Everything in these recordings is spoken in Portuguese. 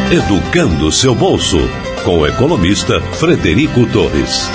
Educando seu bolso, com o economista Frederico Torres.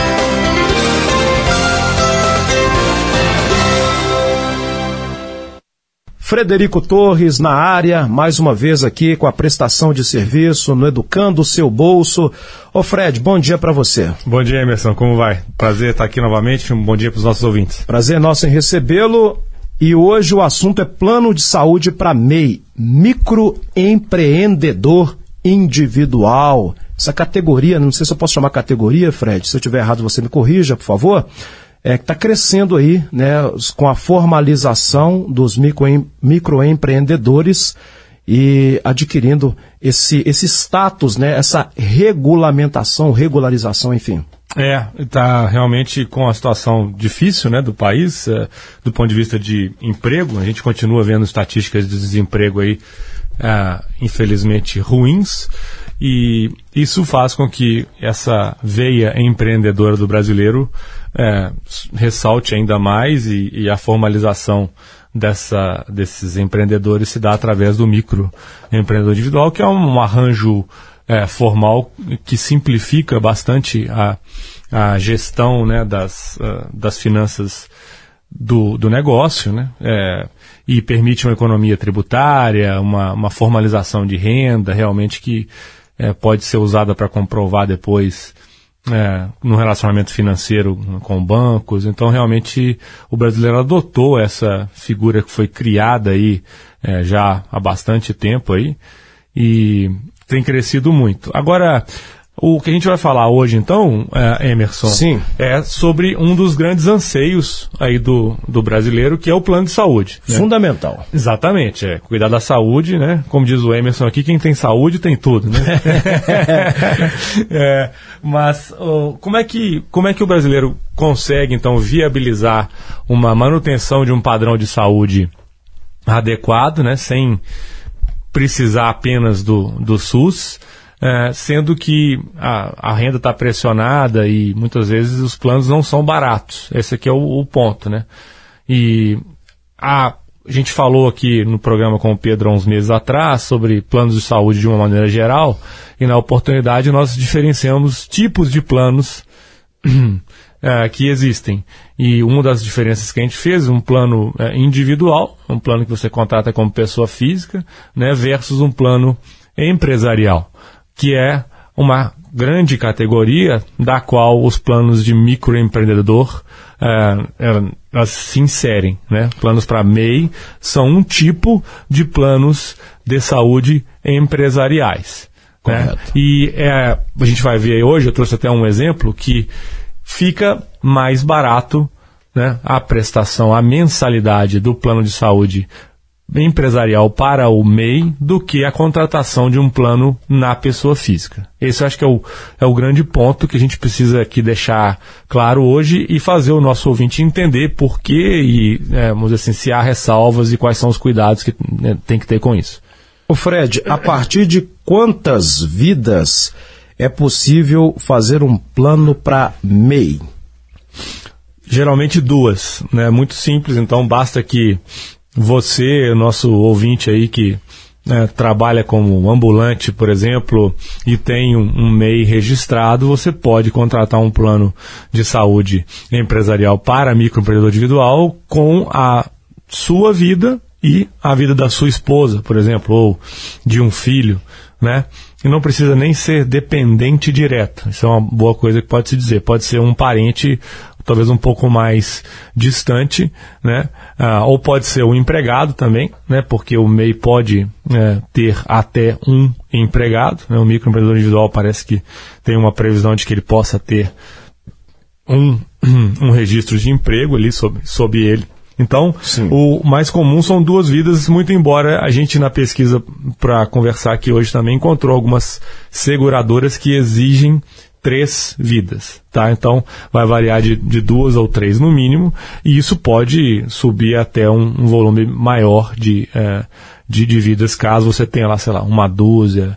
Frederico Torres na área, mais uma vez aqui com a prestação de serviço no Educando o Seu Bolso. Ô Fred, bom dia para você. Bom dia, Emerson, como vai? Prazer estar aqui novamente, um bom dia para os nossos ouvintes. Prazer nosso em recebê-lo e hoje o assunto é plano de saúde para MEI, microempreendedor individual. Essa categoria, não sei se eu posso chamar categoria, Fred, se eu estiver errado você me corrija, por favor. Que está crescendo aí, né, com a formalização dos microempreendedores e adquirindo esse status, né, essa regularização, enfim. Está realmente com a situação difícil, né, do país, do ponto de vista de emprego. A gente continua vendo estatísticas de desemprego aí, infelizmente, ruins. E isso faz com que essa veia empreendedora do brasileiro ressalte ainda mais e a formalização desses empreendedores se dá através do microempreendedor individual, que é um arranjo formal que simplifica bastante a gestão, né, das finanças do negócio, né, e permite uma economia tributária, uma formalização de renda realmente que pode ser usada para comprovar depois no relacionamento financeiro com bancos. Então, realmente, o brasileiro adotou essa figura que foi criada aí já há bastante tempo aí e tem crescido muito. Agora, o que a gente vai falar hoje, então, Emerson, sim, é sobre um dos grandes anseios aí do brasileiro, que é o plano de saúde. Né? Fundamental. Exatamente, cuidar da saúde, né? Como diz o Emerson aqui, quem tem saúde tem tudo, né? Mas como é que o brasileiro consegue, então, viabilizar uma manutenção de um padrão de saúde adequado, né? Sem precisar apenas do SUS, sendo que a renda está pressionada e muitas vezes os planos não são baratos. Esse aqui é o ponto, né? E a gente falou aqui no programa com o Pedro há uns meses atrás sobre planos de saúde de uma maneira geral, e na oportunidade nós diferenciamos tipos de planos que existem. E uma das diferenças que a gente fez, um plano individual, um plano que você contrata como pessoa física, né, versus um plano empresarial, que é uma grande categoria da qual os planos de microempreendedor se inserem. Né? Planos para MEI são um tipo de planos de saúde empresariais. Né? E a gente vai ver hoje, eu trouxe até um exemplo, que fica mais barato, né, a prestação, a mensalidade do plano de saúde empresarial para o MEI do que a contratação de um plano na pessoa física. Esse eu acho que é o grande ponto que a gente precisa aqui deixar claro hoje e fazer o nosso ouvinte entender por quê e, vamos dizer assim, se há ressalvas e quais são os cuidados que tem que ter com isso. Ô Fred, a partir de quantas vidas é possível fazer um plano para MEI? Geralmente 2, né? Muito simples, então basta que você, nosso ouvinte aí que trabalha como ambulante, por exemplo, e tem um MEI registrado, você pode contratar um plano de saúde empresarial para microempreendedor individual com a sua vida e a vida da sua esposa, por exemplo, ou de um filho, né? E não precisa nem ser dependente direto. Isso é uma boa coisa que pode se dizer. Pode ser um parente talvez um pouco mais distante, né? Ou pode ser um empregado também, né? Porque o MEI pode ter até um empregado, né? O microempreendedor individual parece que tem uma previsão de que ele possa ter um registro de emprego ali sob ele. Então, sim, o mais comum são 2 vidas, muito embora a gente na pesquisa para conversar aqui hoje também encontrou algumas seguradoras que exigem 3 vidas, tá? Então, vai variar de 2 ou 3 no mínimo, e isso pode subir até um volume maior de vidas, caso você tenha lá, sei lá, uma dúzia,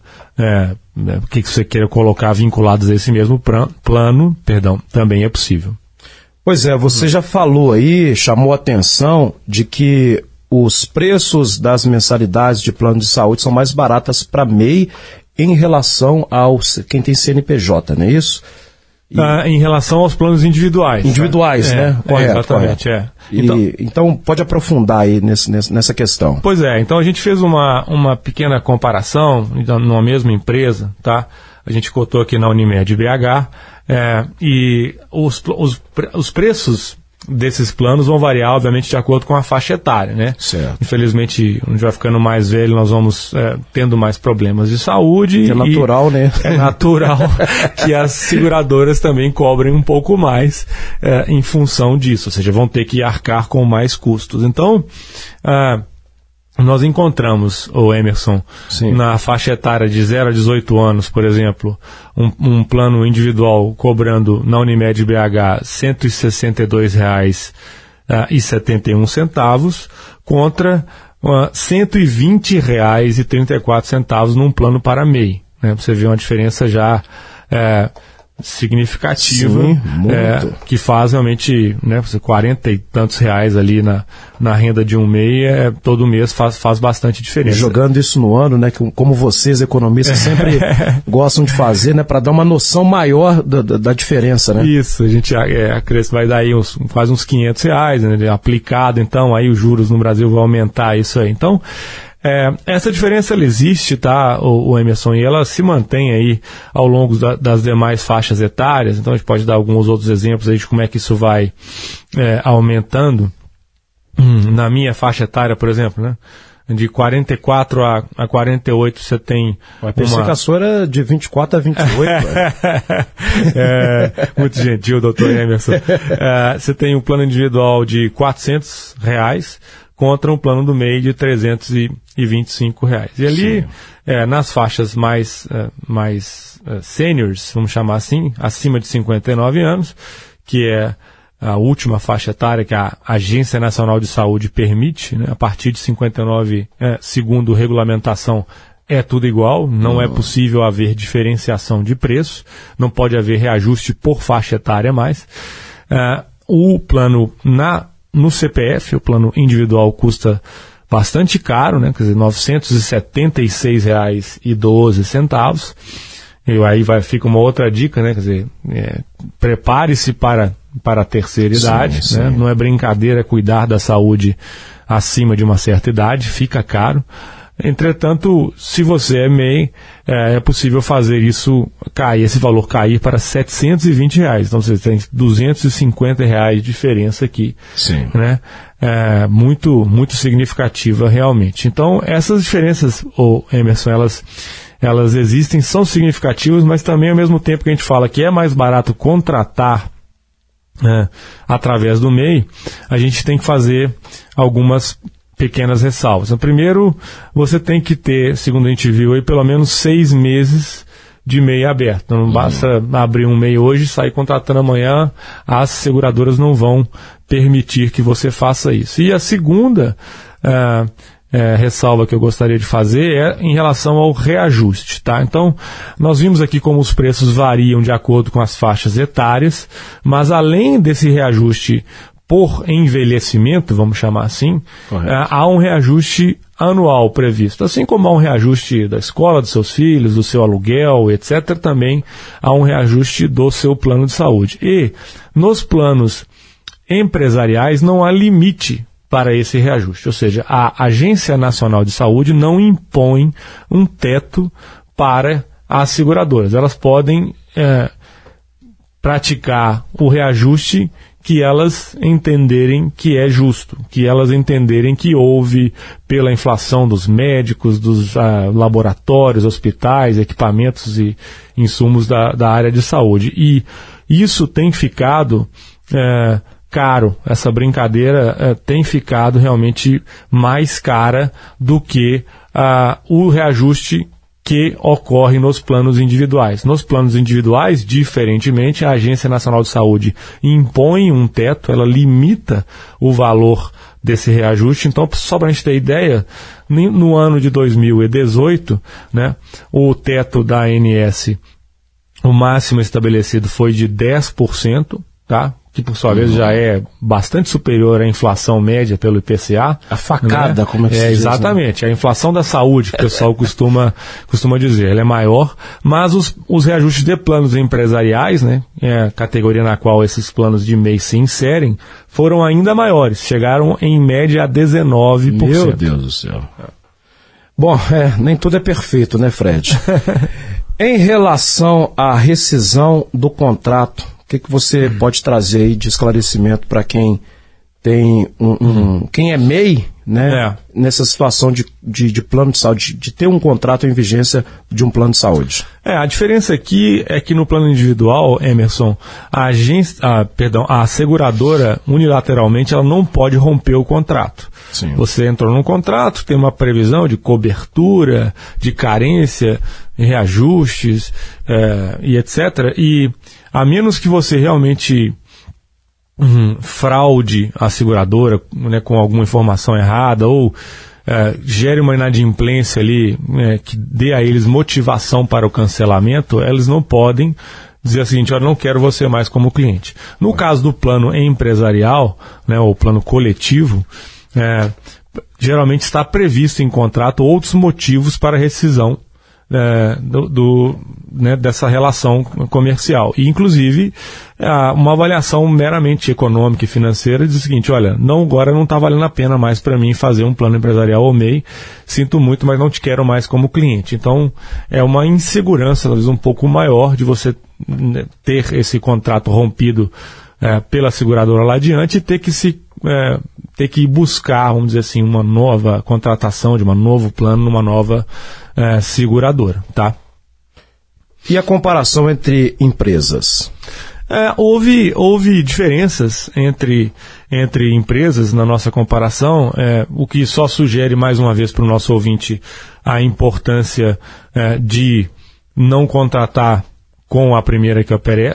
o que você queira colocar vinculados a esse mesmo plano, também é possível. Pois é, você já falou aí, chamou a atenção de que os preços das mensalidades de plano de saúde são mais baratas para MEI em relação quem tem CNPJ, não é isso? Em relação aos planos individuais. Individuais, né? Correto. Exatamente, correto. Então, pode aprofundar aí nessa questão. Pois é, então a gente fez uma pequena comparação numa mesma empresa, tá? A gente cotou aqui na Unimed BH, e os preços desses planos vão variar, obviamente, de acordo com a faixa etária, né? Certo. Infelizmente, a gente vai ficando mais velho, nós vamos tendo mais problemas de saúde. É natural, né? É natural que as seguradoras também cobrem um pouco mais em função disso, ou seja, vão ter que arcar com mais custos. Então, nós encontramos, Emerson, Sim. na faixa etária de 0 a 18 anos, por exemplo, um plano individual cobrando na Unimed BH R$ 162,71 contra R$ 120,34 num plano para MEI. Né? Você vê uma diferença já significativa. Sim, muito. Que faz realmente, né, 40 e tantos reais ali na renda de um MEI, todo mês faz bastante diferença. E jogando isso no ano, né, como vocês economistas sempre gostam de fazer, né, para dar uma noção maior da diferença, né? Isso, a gente vai dar aí quase uns R$500, né, aplicado, então aí os juros no Brasil vão aumentar isso aí. Então, essa diferença ela existe, tá, o Emerson, e ela se mantém aí ao longo das demais faixas etárias. Então a gente pode dar alguns outros exemplos aí de como é que isso vai aumentando. Na minha faixa etária, por exemplo, né, de 44 a 48 você tem pensei que a sua era de 24 a 28. Muito gentil, doutor Emerson. Você tem um plano individual de R$400 contra um plano do MEI de R$325. E ali, nas faixas mais seniors, vamos chamar assim, acima de 59 anos, que é a última faixa etária que a Agência Nacional de Saúde permite, né, a partir de 59, segundo regulamentação, é tudo igual, não é possível haver diferenciação de preço, não pode haver reajuste por faixa etária mais. O plano no CPF, o plano individual custa bastante caro, né? Quer dizer, R$ 976,12. E aí fica uma outra dica, né? Quer dizer, prepare-se para a terceira idade, sim. Né? Não é brincadeira cuidar da saúde acima de uma certa idade, fica caro. Entretanto, se você é MEI, é possível fazer esse valor cair para R$720. Então você tem R$250 de diferença aqui. Sim. Né? Muito, muito significativa realmente. Então, essas diferenças, Emerson, elas existem, são significativas, mas também ao mesmo tempo que a gente fala que é mais barato contratar através do MEI, a gente tem que fazer algumas pequenas ressalvas. Então, primeiro, você tem que ter, segundo a gente viu, aí, pelo menos 6 meses de MEI aberto. Então, não basta abrir um MEI hoje e sair contratando amanhã, as seguradoras não vão permitir que você faça isso. E a segunda ressalva que eu gostaria de fazer é em relação ao reajuste, tá? Então, nós vimos aqui como os preços variam de acordo com as faixas etárias, mas além desse reajuste por envelhecimento, vamos chamar assim, há um reajuste anual previsto. Assim como há um reajuste da escola dos seus filhos, do seu aluguel, etc., também há um reajuste do seu plano de saúde. E nos planos empresariais não há limite para esse reajuste. Ou seja, a Agência Nacional de Saúde não impõe um teto para as seguradoras. Elas podem praticar o reajuste que elas entenderem que é justo, que elas entenderem que houve pela inflação dos médicos, dos laboratórios, hospitais, equipamentos e insumos da área de saúde. E isso tem ficado caro, essa brincadeira tem ficado realmente mais cara do que o reajuste que ocorre nos planos individuais. Nos planos individuais, diferentemente, a Agência Nacional de Saúde impõe um teto, ela limita o valor desse reajuste. Então, só para a gente ter ideia, no ano de 2018, né, o teto da ANS, o máximo estabelecido foi de 10%, tá? que por sua vez já é bastante superior à inflação média pelo IPCA. A facada, né? como é que se diz, exatamente, né? A inflação da saúde, que o pessoal costuma dizer, ela é maior, mas os reajustes de planos empresariais, né, a categoria na qual esses planos de MEI se inserem, foram ainda maiores, chegaram em média a 19%. Meu Deus do céu. Bom, nem tudo é perfeito, né, Fred? Em relação à rescisão do contrato, o que você pode trazer aí de esclarecimento para quem tem quem é MEI, né, nessa situação de plano de saúde, de ter um contrato em vigência de um plano de saúde? A diferença aqui é que no plano individual, Emerson, a seguradora unilateralmente ela não pode romper o contrato. Sim. Você entrou num contrato, tem uma previsão de cobertura, de carência, reajustes e etc. E a menos que você realmente fraude a seguradora, né, com alguma informação errada ou gere uma inadimplência ali, que dê a eles motivação para o cancelamento, eles não podem dizer o seguinte: olha, não quero você mais como cliente. No caso do plano empresarial, né, ou plano coletivo, geralmente está previsto em contrato outros motivos para rescisão né, dessa relação comercial. E, inclusive, uma avaliação meramente econômica e financeira diz o seguinte: olha, agora não está valendo a pena mais para mim fazer um plano empresarial ou MEI, sinto muito, mas não te quero mais como cliente. Então, é uma insegurança, talvez um pouco maior, de você ter esse contrato rompido pela seguradora lá adiante e ter que buscar, vamos dizer assim, uma nova contratação de um novo plano numa nova seguradora, tá? E a comparação entre empresas? Houve diferenças entre empresas na nossa comparação, o que só sugere mais uma vez para o nosso ouvinte a importância de não contratar com a primeira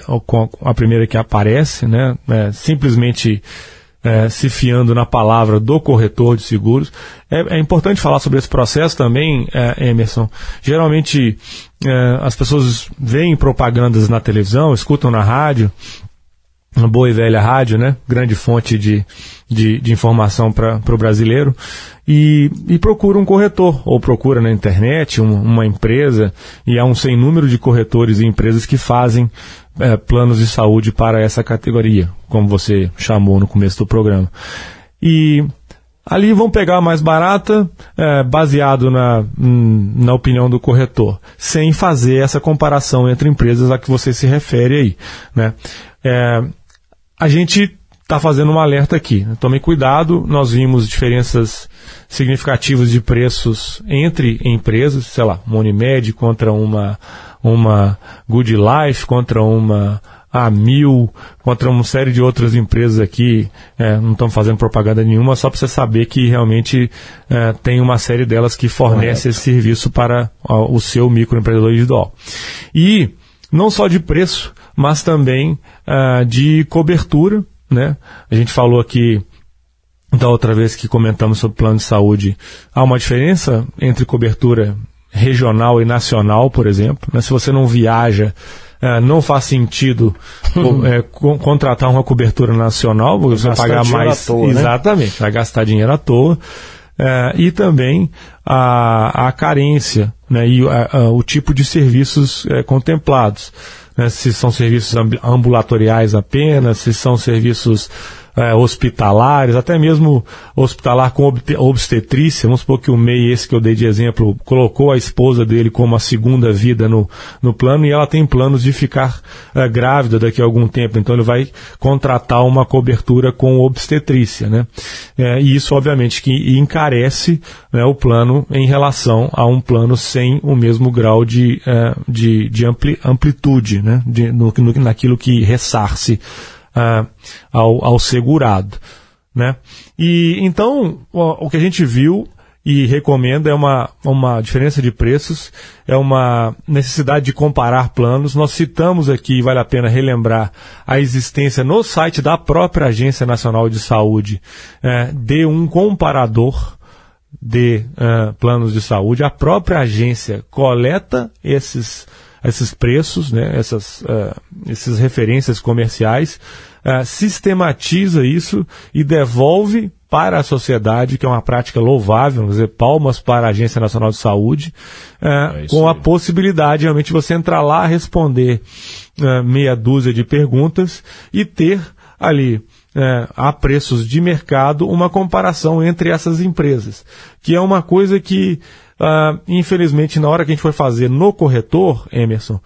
que aparece, né? Simplesmente se fiando na palavra do corretor de seguros. É importante falar sobre esse processo também, Emerson. Geralmente as pessoas veem propagandas na televisão, escutam na rádio, uma boa e velha rádio, né? Grande fonte de informação para o brasileiro, e procura um corretor, ou procura na internet uma empresa, e há um sem número de corretores e empresas que fazem planos de saúde para essa categoria, como você chamou no começo do programa. E ali vão pegar a mais barata, baseado na opinião do corretor, sem fazer essa comparação entre empresas a que você se refere aí, né? A gente está fazendo um alerta aqui. Tome cuidado, nós vimos diferenças significativas de preços entre empresas, sei lá, uma Unimed contra uma Good Life, contra uma Amil, contra uma série de outras empresas aqui. Não estamos fazendo propaganda nenhuma, só para você saber que realmente tem uma série delas que fornece esse serviço para o seu microempreendedor individual. E não só de preço, mas também de cobertura, né? A gente falou aqui da outra vez que comentamos sobre plano de saúde, há uma diferença entre cobertura regional e nacional, por exemplo, né? Se você não viaja, não faz sentido contratar uma cobertura nacional, você vai pagar mais, toa, exatamente, né? Vai gastar dinheiro à toa. E também a carência, né? E o tipo de serviços contemplados, né? Se são serviços ambulatoriais apenas, se são serviços hospitalares, até mesmo hospitalar com obstetrícia. Vamos supor que o MEI, esse que eu dei de exemplo, colocou a esposa dele como a segunda vida no plano, e ela tem planos de ficar grávida daqui a algum tempo, então ele vai contratar uma cobertura com obstetrícia, né? E isso obviamente que encarece, né, o plano em relação a um plano sem o mesmo grau de amplitude, né? Naquilo que ressarce ao segurado, né? E então o que a gente viu e recomenda é uma diferença de preços, é uma necessidade de comparar planos. Nós citamos aqui, vale a pena relembrar, a existência no site da própria Agência Nacional de Saúde de um comparador de planos de saúde. A própria agência coleta esses preços, né, essas referências comerciais, sistematiza isso e devolve para a sociedade, que é uma prática louvável, vamos dizer, palmas para a Agência Nacional de Saúde, com a possibilidade realmente de você entrar lá, responder meia dúzia de perguntas e ter ali, a preços de mercado, uma comparação entre essas empresas, que é uma coisa que, infelizmente, na hora que a gente foi fazer no corretor, Emerson,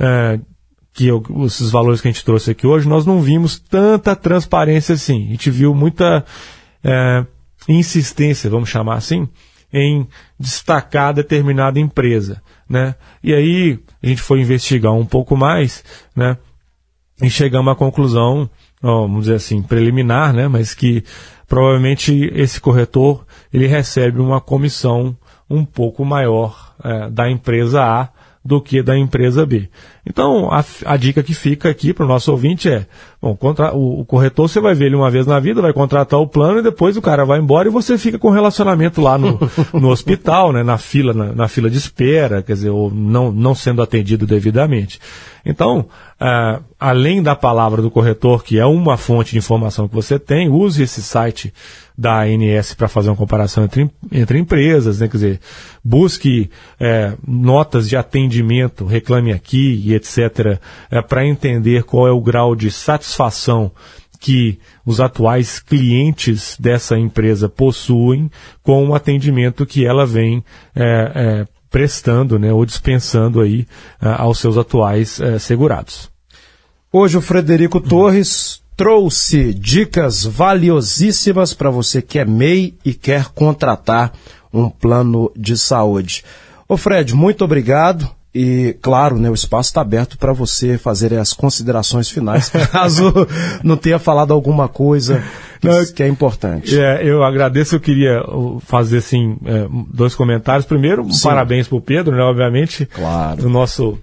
esses valores que a gente trouxe aqui hoje, nós não vimos tanta transparência assim. A gente viu muita insistência, vamos chamar assim, em destacar determinada empresa, né? E aí a gente foi investigar um pouco mais, né? E chegamos à conclusão, vamos dizer assim, preliminar, né? Mas que provavelmente esse corretor ele recebe uma comissão um pouco maior da empresa A do que da empresa B. Então, a dica que fica aqui para o nosso ouvinte é, bom, o corretor você vai ver ele uma vez na vida, vai contratar o plano e depois o cara vai embora e você fica com relacionamento lá no hospital, né, na fila de espera, quer dizer, ou não sendo atendido devidamente. Então, além da palavra do corretor, que é uma fonte de informação que você tem, use esse site da ANS para fazer uma comparação entre empresas, né? Quer dizer, busque notas de atendimento, reclame aqui e etc., para entender qual é o grau de satisfação que os atuais clientes dessa empresa possuem com o atendimento que ela vem prestando, né, ou dispensando aí aos seus atuais segurados. Hoje o Frederico Torres trouxe dicas valiosíssimas para você que é MEI e quer contratar um plano de saúde. Ô Fred, muito obrigado. E, claro, né, o espaço está aberto para você fazer as considerações finais, caso não tenha falado alguma coisa que é importante. Eu agradeço, eu queria fazer assim, 2 comentários. Primeiro, parabéns para o Pedro, né, obviamente, claro. O nosso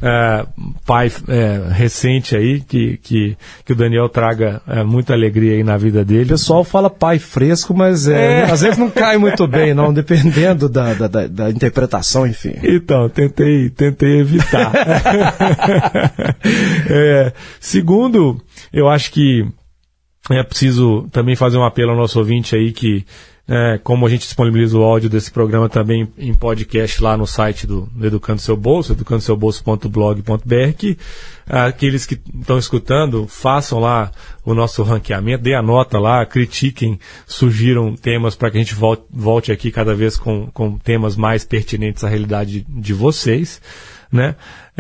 pai recente aí, que o Daniel traga muita alegria aí na vida dele. O pessoal fala pai fresco, mas às vezes não cai muito bem, não, dependendo da interpretação, enfim. Então, tentei evitar. Segundo, eu acho que é preciso também fazer um apelo ao nosso ouvinte aí que, como a gente disponibiliza o áudio desse programa também em podcast lá no site do Educando Seu Bolso, educandoseubolso.blog.br, que aqueles que estão escutando, façam lá o nosso ranqueamento, dê a nota lá, critiquem, sugiram temas para que a gente volte aqui cada vez com temas mais pertinentes à realidade de vocês, né?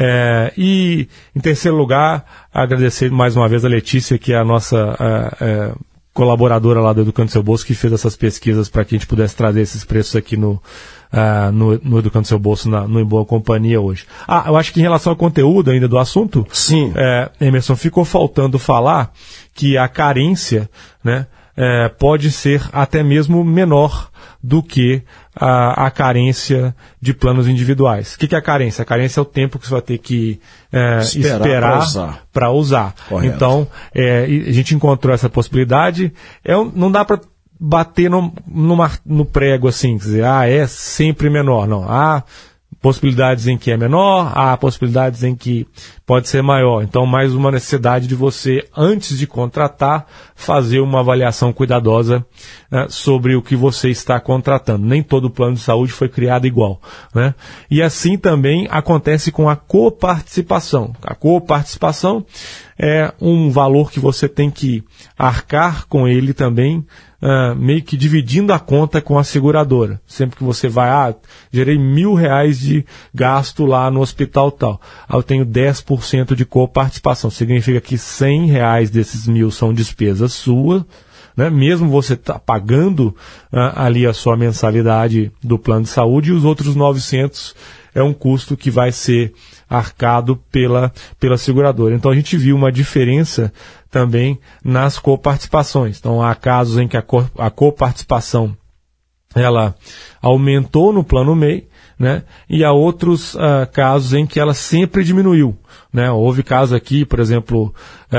E, em terceiro lugar, agradecer mais uma vez a Letícia, que é a nossa colaboradora lá do Educando Seu Bolso, que fez essas pesquisas para que a gente pudesse trazer esses preços aqui no Educando Seu Bolso, no Em Boa Companhia hoje. Eu acho que em relação ao conteúdo ainda do assunto, sim, Emerson, ficou faltando falar que a carência, né, pode ser até mesmo menor do que a carência de planos individuais. O que é a carência? A carência é o tempo que você vai ter que esperar para usar. Correto. Então, a gente encontrou essa possibilidade. Não dá para bater no prego assim, dizer, é sempre menor. Não, há possibilidades em que é menor, há possibilidades em que pode ser maior. Então, mais uma necessidade de você, antes de contratar, fazer uma avaliação cuidadosa sobre o que você está contratando. Nem todo plano de saúde foi criado igual, né? E assim também acontece com a coparticipação. A coparticipação é um valor que você tem que arcar com ele também, meio que dividindo a conta com a seguradora. Sempre que você vai, gerei R$1.000 de gasto lá no hospital tal. Eu tenho 10% de coparticipação. Significa que R$100 desses 1.000 são despesas suas, né? Mesmo você pagando ali a sua mensalidade do plano de saúde, e os outros 900 é um custo que vai ser arcado pela seguradora. Então a gente viu uma diferença também nas coparticipações. Então há casos em que a coparticipação ela aumentou no plano MEI, né? E há outros casos em que ela sempre diminuiu, né? Houve casos aqui, por exemplo,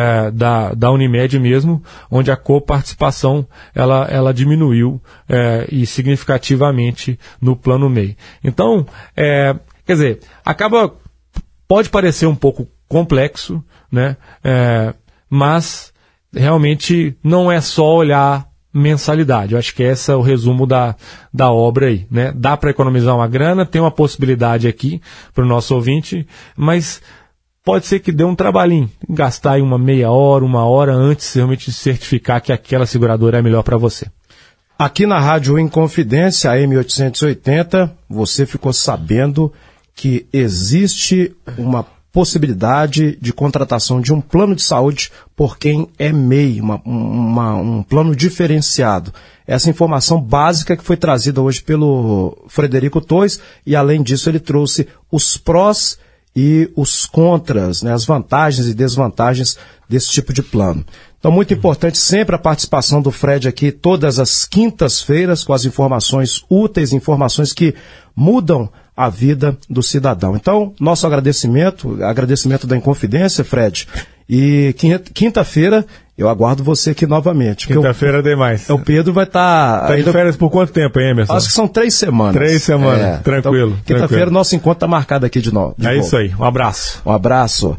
da Unimed mesmo, onde a coparticipação ela diminuiu e significativamente no plano MEI. Então, quer dizer, pode parecer um pouco complexo, né? Mas realmente não é só olhar mensalidade. Eu acho que esse é o resumo da obra aí, né? Dá para economizar uma grana, tem uma possibilidade aqui para o nosso ouvinte, mas pode ser que dê um trabalhinho, gastar aí uma meia hora, uma hora antes realmente de certificar que aquela seguradora é melhor para você. Aqui na Rádio Inconfidência, AM 880, você ficou sabendo que existe uma possibilidade de contratação de um plano de saúde por quem é MEI, um plano diferenciado. Essa informação básica que foi trazida hoje pelo Frederico Torres, e além disso ele trouxe os prós e os contras, né, as vantagens e desvantagens desse tipo de plano. Então, muito importante sempre a participação do Fred aqui todas as quintas-feiras com as informações úteis, informações que mudam a vida do cidadão. Então, nosso agradecimento da Inconfidência, Fred, e quinta-feira eu aguardo você aqui novamente. Quinta-feira demais. O Pedro vai estar... Tá de férias por quanto tempo, hein, Emerson? Acho que são 3 semanas. 3 semanas, tranquilo. Então, quinta-feira nosso encontro está marcado aqui de novo. Isso aí, um abraço. Um abraço.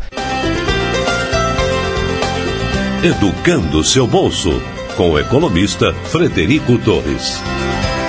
Educando seu bolso, com o economista Frederico Torres.